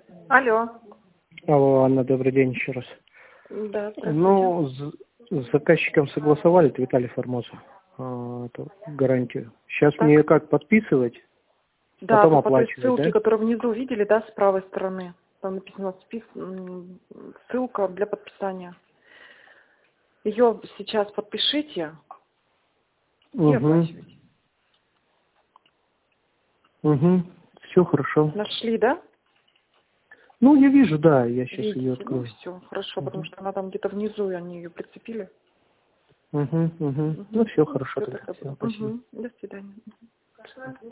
Алло. Алло, Анна, добрый день еще раз. Да, здравствуйте. Ну, с заказчиком согласовали, это Виталий Формоза, эту гарантию. Сейчас Так. мне как подписывать, Да, потом вы по той оплачивать, ссылке, да? которую внизу видели, да, с правой стороны. Там написано ссылка для подписания. Ее сейчас подпишите и Угу, оплачивайте. угу, все хорошо. Нашли, да? Ну, я вижу, да, я сейчас ее Видите? Ну открою. все, хорошо, потому Угу, что она там где-то внизу, и они ее прицепили. угу, угу. Ну, Угу. все хорошо Все тогда. тогда. Всё, спасибо. Угу. До свидания.